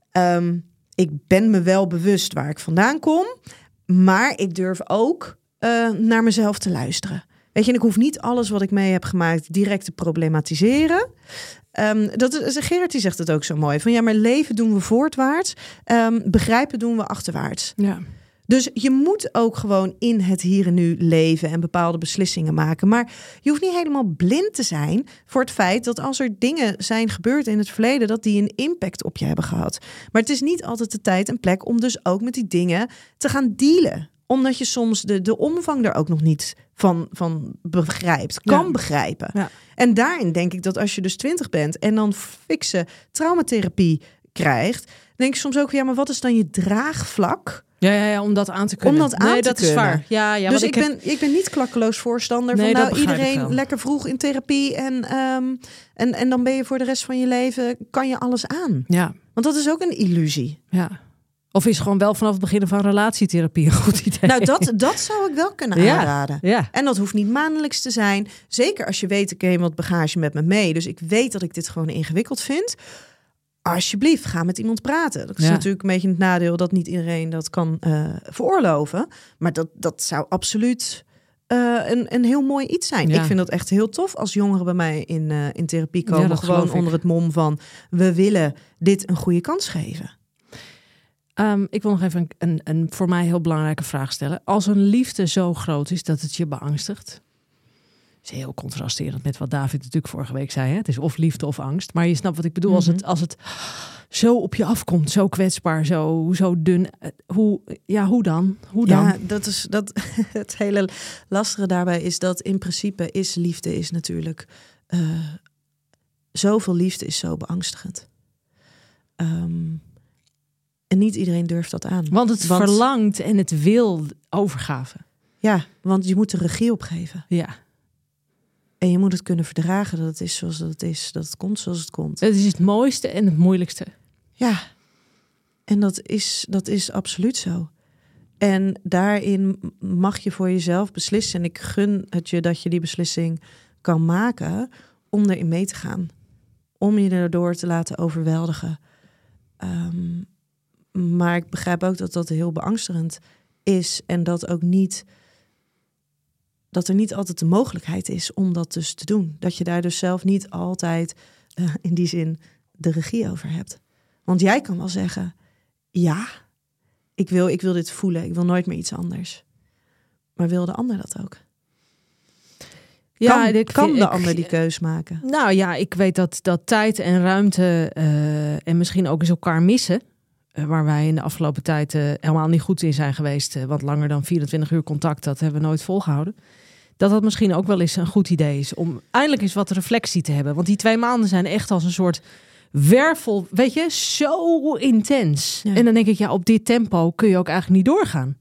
um, ik ben me wel bewust waar ik vandaan kom, maar ik durf ook uh, naar mezelf te luisteren. Weet je, en ik hoef niet alles wat ik mee heb gemaakt direct te problematiseren. Um, dat is, Gerard die zegt het ook zo mooi. Van ja, maar leven doen we voortwaarts. Um, begrijpen doen we achterwaarts. Ja. Dus je moet ook gewoon in het hier en nu leven en bepaalde beslissingen maken. Maar je hoeft niet helemaal blind te zijn voor het feit dat als er dingen zijn gebeurd in het verleden, dat die een impact op je hebben gehad. Maar het is niet altijd de tijd en plek om dus ook met die dingen te gaan dealen. Omdat je soms de, de omvang er ook nog niet van, van begrijpt, kan ja. begrijpen. Ja. En daarin denk ik dat als je dus twintig bent en dan fikse traumatherapie krijgt, denk ik soms ook, ja, maar wat is dan je draagvlak Ja, ja, ja, om dat aan te kunnen. Om dat aan nee, te dat kunnen. is waar. Ja, ja, dus want ik, ik heb... ben, ik ben niet klakkeloos voorstander Nee, van dat nou begrijp ik iedereen wel. lekker vroeg in therapie en, um, en, en dan ben je voor de rest van je leven, kan je alles aan. Ja, Want dat is ook een illusie. ja. Of is gewoon wel vanaf het begin van relatietherapie een goed idee? Nou, dat, dat zou ik wel kunnen Ja, aanraden. ja. En dat hoeft niet maandelijks te zijn. Zeker als je weet, ik neem wat bagage met me mee. Dus ik weet dat ik dit gewoon ingewikkeld vind. Alsjeblieft, ga met iemand praten. Dat is Ja. natuurlijk een beetje het nadeel dat niet iedereen dat kan uh, veroorloven. Maar dat, dat zou absoluut uh, een, een heel mooi iets zijn. Ja. Ik vind dat echt heel tof als jongeren bij mij in, uh, in therapie Ja, komen. dat Gewoon geloof ik. onder het mom van, we willen dit een goede kans geven. Um, ik wil nog even een, een, een voor mij heel belangrijke vraag stellen. Als een liefde zo groot is dat het je beangstigt. Is heel contrasterend met wat David natuurlijk vorige week zei. Hè? Het is of liefde of angst. Maar je snapt wat ik bedoel. Mm-hmm. Als het, als het zo op je afkomt, zo kwetsbaar, zo, zo dun. Hoe, ja, hoe dan? Hoe dan? Ja, dat is dat. Het hele lastige daarbij is dat in principe is liefde is natuurlijk uh, zoveel liefde is zo beangstigend. Um, en niet iedereen durft dat aan. Want het want, verlangt en het wil overgave. Ja, want je moet de regie opgeven. Ja. En je moet het kunnen verdragen dat het is zoals het is, dat het komt zoals het komt. Het is het mooiste en het moeilijkste. Ja, en dat is, dat is absoluut zo. En daarin mag je voor jezelf beslissen. En ik gun het je dat je die beslissing kan maken om erin mee te gaan. Om je erdoor te laten overweldigen. Um, maar ik begrijp ook dat dat heel beangstigend is. En dat ook niet... dat er niet altijd de mogelijkheid is om dat dus te doen. Dat je daar dus zelf niet altijd uh, in die zin de regie over hebt. Want jij kan wel zeggen, ja, ik wil, ik wil dit voelen. Ik wil nooit meer iets anders. Maar wil de ander dat ook? Ja, kan ik, kan de ik, ander die keus maken? Nou ja, ik weet dat, dat tijd en ruimte uh, en misschien ook eens elkaar missen... Uh, waar wij in de afgelopen tijd uh, helemaal niet goed in zijn geweest... Uh, wat langer dan vierentwintig uur contact, dat hebben we nooit volgehouden... dat dat misschien ook wel eens een goed idee is... om eindelijk eens wat reflectie te hebben. Want die twee maanden zijn echt als een soort wervel... weet je, zo intens. Ja. En dan denk ik, ja, op dit tempo kun je ook eigenlijk niet doorgaan.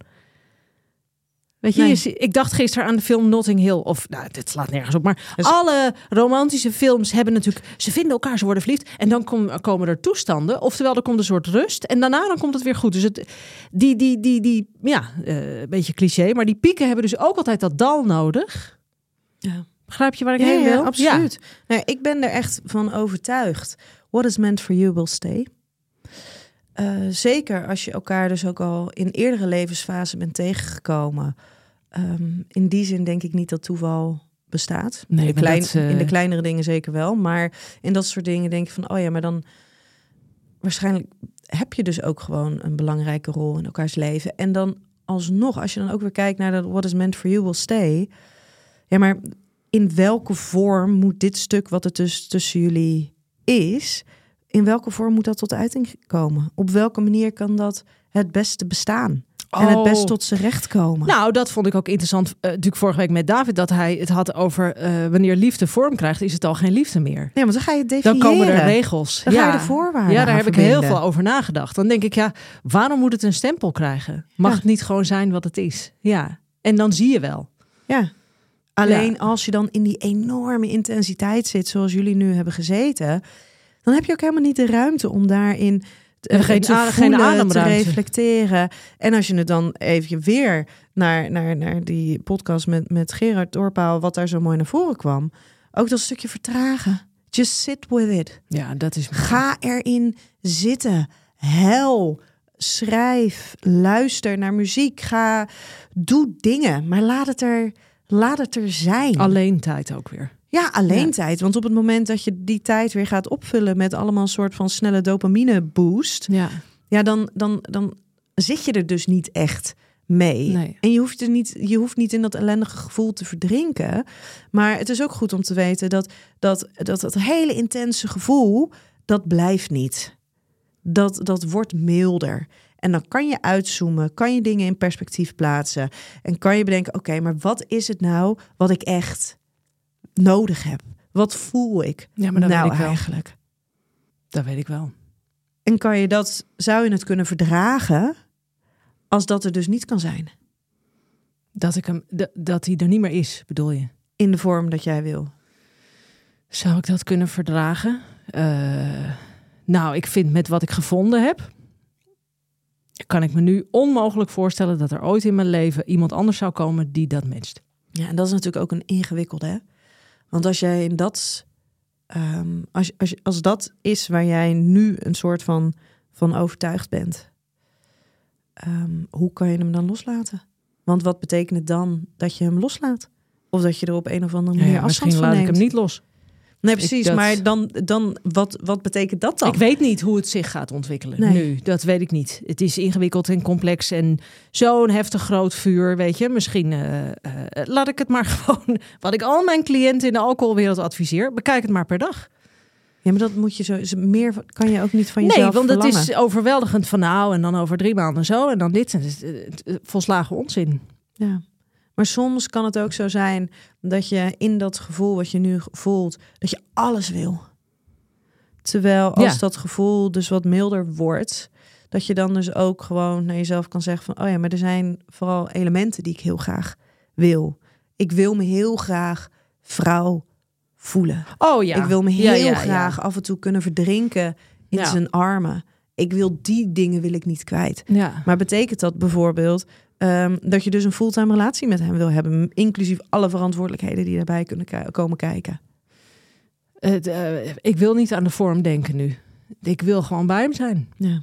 Weet je, nee. je, ik dacht gisteren aan de film Notting Hill. Of, nou, dit slaat nergens op. Maar dus... alle romantische films hebben natuurlijk... ze vinden elkaar, ze worden verliefd. En dan kom, komen er toestanden. Oftewel, er komt een soort rust. En daarna dan komt het weer goed. Dus het, die, die, die, die, ja, uh, een beetje cliché. Maar die pieken hebben dus ook altijd dat dal nodig. Ja. Begrijp je waar ik ja, heen wil? Ja, absoluut. Ja. Nou, ik ben er echt van overtuigd. What is meant for you will stay. Uh, zeker als je elkaar dus ook al in eerdere levensfasen bent tegengekomen... Um, in die zin denk ik niet dat toeval bestaat. Nee, in, de klein, dat, uh... in de kleinere dingen zeker wel. Maar in dat soort dingen denk ik van... oh ja, maar dan... waarschijnlijk heb je dus ook gewoon een belangrijke rol in elkaars leven. En dan alsnog, als je dan ook weer kijkt naar dat what is meant for you will stay... ja, maar in welke vorm moet dit stuk wat er dus tussen jullie is... in welke vorm moet dat tot uiting komen? Op welke manier kan dat het beste bestaan? En oh. het best tot zijn recht komen. Nou, dat vond ik ook interessant. Uh, natuurlijk vorige week met David, dat hij het had over uh, wanneer liefde vorm krijgt, is het al geen liefde meer. Nee, want dan ga je het definiëren. Dan komen er regels. Dan ja. ga je de voorwaarden Ja, daar heb verbinden. ik heel veel over nagedacht. Dan denk ik, ja, waarom moet het een stempel krijgen? Mag ja. het niet gewoon zijn wat het is? Ja. En dan zie je wel. Ja. Alleen ja. als je dan in die enorme intensiteit zit, zoals jullie nu hebben gezeten, dan heb je ook helemaal niet de ruimte om daarin En geen, te adem, voelen, geen ademruimte. te reflecteren. En als je het dan even weer naar, naar, naar die podcast met, met Gerard Doorpaal, wat daar zo mooi naar voren kwam, ook dat stukje vertragen. Just sit with it. Ja, dat is mooi. Ga erin zitten. Hel. Schrijf. Luister naar muziek. Ga. Doe dingen. Maar laat het er, laat het er zijn. Alleen tijd ook weer. Ja, alleen ja. tijd. Want op het moment dat je die tijd weer gaat opvullen met allemaal een soort van snelle dopamine boost. Ja, ja dan, dan, dan zit je er dus niet echt mee. Nee. En je hoeft, er niet, je hoeft niet in dat ellendige gevoel te verdrinken. Maar het is ook goed om te weten dat dat, dat, dat hele intense gevoel, dat blijft niet. Dat, dat wordt milder. En dan kan je uitzoomen, kan je dingen in perspectief plaatsen. En kan je bedenken, oké, okay, maar wat is het nou wat ik echt nodig heb? Wat voel ik ja, maar dat nou weet ik wel. eigenlijk? Dat weet ik wel. En kan je dat, zou je het kunnen verdragen als dat er dus niet kan zijn. Dat, ik hem, d- dat hij er niet meer is, bedoel je? In de vorm dat jij wil. Zou ik dat kunnen verdragen? Uh, nou, ik vind met wat ik gevonden heb... kan ik me nu onmogelijk voorstellen... dat er ooit in mijn leven iemand anders zou komen die dat matcht. Ja, en dat is natuurlijk ook een ingewikkelde, hè? Want als jij in dat... Um, als, als, als dat is waar jij nu een soort van, van overtuigd bent... Um, hoe kan je hem dan loslaten? Want wat betekent het dan dat je hem loslaat? Of dat je er op een of andere manier ja, ja, afstand van neemt? Misschien laat ik hem niet los. Nee, precies. dat... Maar dan, dan wat, wat betekent dat dan? Ik weet niet hoe het zich gaat ontwikkelen nee. nu. Dat weet ik niet. Het is ingewikkeld en complex en zo'n heftig groot vuur, weet je. Misschien uh, uh, laat ik het maar gewoon... Wat ik al mijn cliënten in de alcoholwereld adviseer. Bekijk het maar per dag. Ja, maar dat moet je zo... Meer kan je ook niet van jezelf Nee, want verlangen. het is overweldigend van nou en dan over drie maanden zo en dan dit. Het is uh, volslagen onzin. Ja. Maar soms kan het ook zo zijn dat je in dat gevoel wat je nu voelt, dat je alles wil. Terwijl als ja. dat gevoel dus wat milder wordt, dat je dan dus ook gewoon naar jezelf kan zeggen van, oh ja, maar er zijn vooral elementen die ik heel graag wil. Ik wil me heel graag vrouw voelen. Oh ja. Ik wil me heel ja, ja, graag ja. af en toe kunnen verdrinken in Ja. zijn armen. Ik wil die dingen wil ik niet kwijt. Ja. Maar betekent dat bijvoorbeeld um, dat je dus een fulltime relatie met hem wil hebben, inclusief alle verantwoordelijkheden die daarbij kunnen k- komen kijken? Het, uh, ik wil niet aan de vorm denken nu. Ik wil gewoon bij hem zijn. Ja.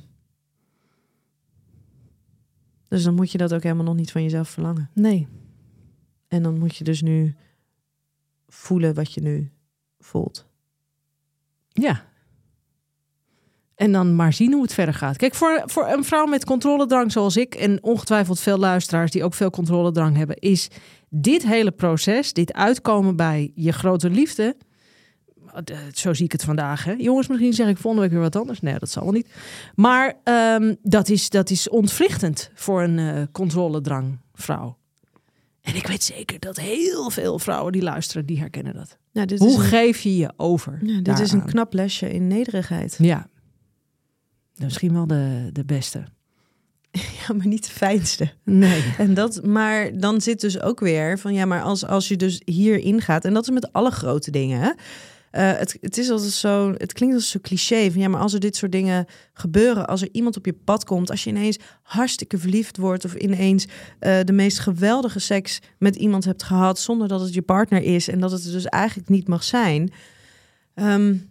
Dus dan moet je dat ook helemaal nog niet van jezelf verlangen. Nee. En dan moet je dus nu voelen wat je nu voelt. Ja. En dan maar zien hoe het verder gaat. Kijk, voor, voor een vrouw met controledrang zoals ik... en ongetwijfeld veel luisteraars die ook veel controledrang hebben... is dit hele proces, dit uitkomen bij je grote liefde... zo zie ik het vandaag. Hè? Jongens, misschien zeg ik volgende week weer wat anders. Nee, dat zal wel niet. Maar um, dat, is, dat is ontwrichtend voor een uh, controledrang vrouw. En ik weet zeker dat heel veel vrouwen die luisteren, die herkennen dat. Ja, dit Hoe is een, geef je je over? ja, dit daaraan? is een knap lesje in nederigheid. Ja. Misschien wel de, de beste. Ja, maar niet de fijnste. Nee. En dat, maar dan zit dus ook weer van ja, maar als, als je dus hierin gaat, en dat is met alle grote dingen, hè? Uh, het, het is altijd zo, het klinkt als zo cliché van ja, maar als er dit soort dingen gebeuren, als er iemand op je pad komt, als je ineens hartstikke verliefd wordt of ineens uh, de meest geweldige seks met iemand hebt gehad zonder dat het je partner is en dat het er dus eigenlijk niet mag zijn. Um,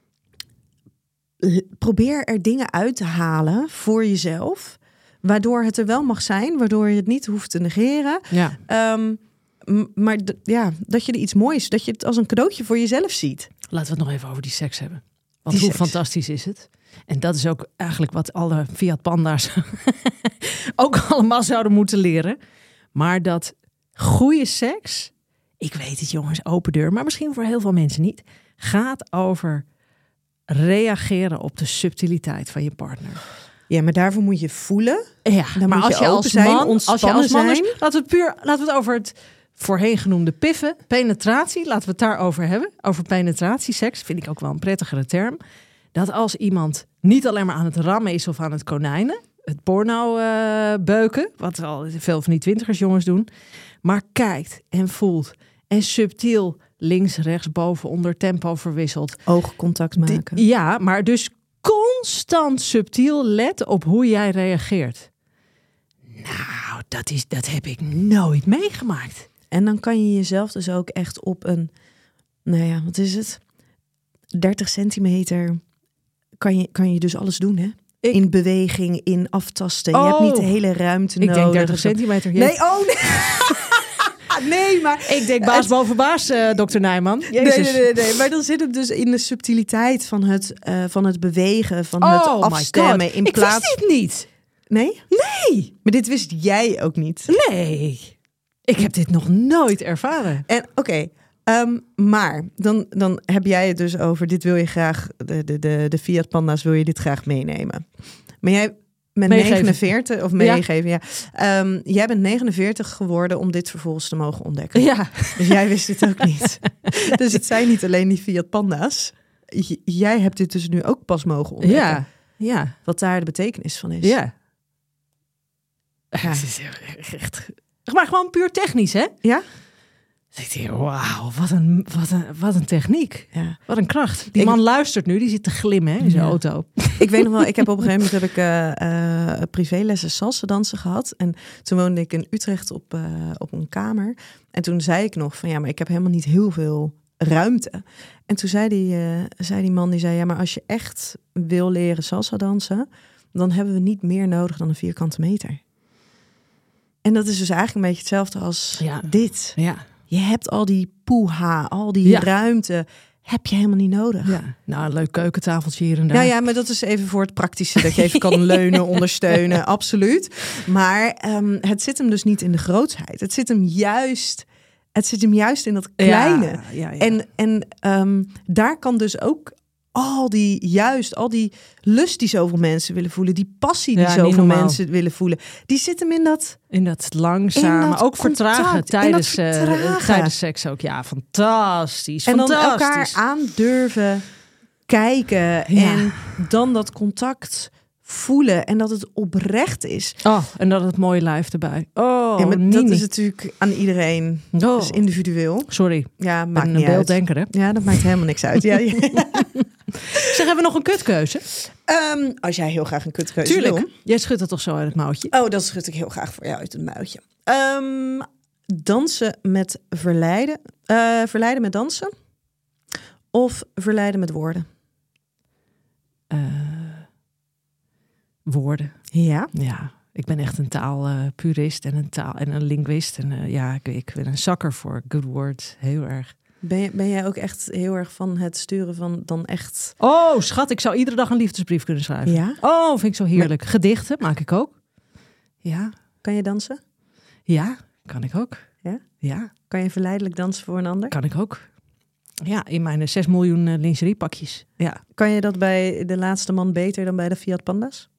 probeer er dingen uit te halen voor jezelf, waardoor het er wel mag zijn, waardoor je het niet hoeft te negeren. Ja. Um, Maar d- ja, dat je er iets moois, dat je het als een cadeautje voor jezelf ziet. Laten we het nog even over die seks hebben. Want Die hoe seks. fantastisch is het? En dat is ook eigenlijk wat alle Fiat Panda's ook allemaal zouden moeten leren. Maar dat goede seks, ik weet het jongens, open deur, maar misschien voor heel veel mensen niet, gaat over reageren op de subtiliteit van je partner. Ja, maar daarvoor moet je voelen. Ja, Dan maar moet als je je open als zijn, man, als je ontspannen als man zijn. is, laten we het puur, laten we het over het voorheen genoemde piffen, penetratie, laten we het daarover hebben. Over penetratie, seks, vind ik ook wel een prettigere term. Dat als iemand niet alleen maar aan het rammen is of aan het konijnen, het porno uh, beuken, wat al veel van die twintigersjongens doen, maar kijkt en voelt en subtiel links, rechts, boven, onder tempo verwisselt. Oogcontact maken. De, ja, maar dus constant subtiel let op hoe jij reageert. Nou, dat, is, dat heb ik nooit meegemaakt. En dan kan je jezelf dus ook echt op een, nou ja, wat is het? dertig centimeter kan je, kan je dus alles doen, hè? Ik... In beweging, in aftasten. Oh. Je hebt niet de hele ruimte ik nodig. denk dertig centimeter. Nee, oh nee. nee, maar... Ik denk baas boven baas, uh, dokter Nijman. Nee, nee, nee, nee. Maar dan zit het dus in de subtiliteit van het, uh, van het bewegen, van het oh afstemmen. In ik plaats... wist dit niet. Nee? Nee. Maar dit wist jij ook niet. Nee. Ik heb dit nog nooit ervaren. En oké, okay, um, maar dan, dan heb jij het dus over, dit wil je graag, de, de, de, de Fiat Panda's wil je dit graag meenemen. Maar jij bent meegeven. negenenveertig, of meegeven, ja. ja. Um, jij bent negenenveertig geworden om dit vervolgens te mogen ontdekken. Ja. Dus jij wist het ook niet. Dus het zijn niet alleen die Fiat Panda's. J- jij hebt dit dus nu ook pas mogen ontdekken. Ja. Ja. Wat daar de betekenis van is. Ja. Ja. Het is echt, maar gewoon puur technisch, hè? Ja? Dus ik denk, wauw, wat een, wat, een, wat een techniek. Ja. Wat een kracht. Die Ik- man luistert nu, die zit te glimmen hè, in zijn Ja. auto. Ik weet nog wel, ik heb op een gegeven moment heb ik uh, uh, privélessen salsa dansen gehad. En toen woonde ik in Utrecht op, uh, op een kamer. En toen zei ik nog van ja, maar ik heb helemaal niet heel veel ruimte. En toen zei die, uh, zei die man, die zei ja, maar als je echt wil leren salsa dansen, dan hebben we niet meer nodig dan een vierkante meter. En dat is dus eigenlijk een beetje hetzelfde als Ja. dit. Ja. Je hebt al die poeha, al die Ja. ruimte, heb je helemaal niet nodig. ja. Nou, een leuk keukentafeltje hier en daar. Nou ja, maar dat is even voor het praktische. Dat je even kan leunen, ondersteunen. Absoluut. Maar um, het zit hem dus niet in de grootsheid. Het zit hem juist, het zit hem juist in dat kleine. Ja, ja, ja. En, en um, daar kan dus ook al die, juist al die lust die zoveel mensen willen voelen. Die passie die Ja, niet zoveel normaal. mensen willen voelen. Die zit hem in dat... In dat langzaam, In dat maar ook contact, vertragen in dat tijdens, eh, vertragen. tijdens seks ook. Ja, fantastisch. En dan fantastisch. elkaar aandurven kijken. Ja. En dan dat contact voelen. En dat het oprecht is. Oh, en dat het mooie lijf erbij. Oh, Ja, maar dat Nini. is natuurlijk aan iedereen. Oh. Dat is individueel. Sorry, Ja, ik maakt ben niet een uit. beelddenker, hè? Ja, dat maakt helemaal niks uit. Ja, ja. Zeg, hebben we nog een kutkeuze? Um, als jij heel graag een kutkeuze Tuurlijk. wil. Jij schudt het toch zo uit het mouwtje? Oh, dat schud ik heel graag voor jou uit het muiltje. Um, dansen met verleiden. Uh, verleiden met dansen. Of verleiden met woorden. Uh, woorden. Ja. Ja, ik ben echt een taalpurist en een taal en een linguist. En uh, ja, ik, ik ben een zakker voor good words. Heel erg. Ben, je, ben jij ook echt heel erg van het sturen van dan echt... Oh, schat, ik zou iedere dag een liefdesbrief kunnen schrijven. Ja? Oh, vind ik zo heerlijk. Gedichten maak ik ook. Ja, Kan je dansen? ja, kan ik ook. Ja? Ja, Kan je verleidelijk dansen voor een ander? kan ik ook. Ja, in mijn zes miljoen uh, lingeriepakjes. Ja. Kan je dat bij de laatste man beter dan bij de Fiat Panda's?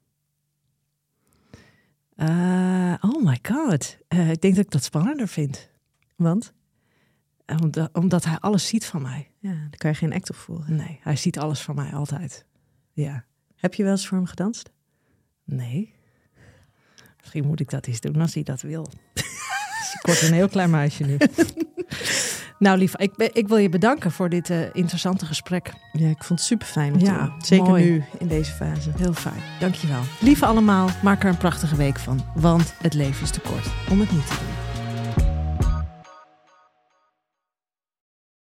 Uh, oh my god. Uh, ik denk dat ik dat spannender vind. Want? Omdat, omdat hij alles ziet van mij. Ja, daar kan je geen act op voeren. Nee, hij ziet alles van mij altijd. Ja. Heb je wel eens voor hem gedanst? Nee. Misschien moet ik dat eens doen als hij dat wil. Dus ik word een heel klein meisje nu. Nou lief, ik, ik wil je bedanken voor dit uh, interessante gesprek. Ja, ik vond het super fijn om te Ja, doen. Zeker mooi. nu, in deze fase. Heel fijn, dankjewel. Lieve allemaal, maak er een prachtige week van. Want het leven is te kort om het niet te doen.